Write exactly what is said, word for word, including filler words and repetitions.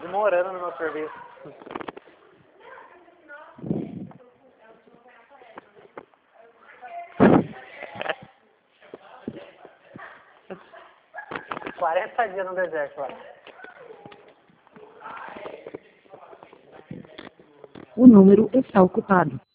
morando no meu serviço. quarenta dias no deserto, lá. O número está ocupado.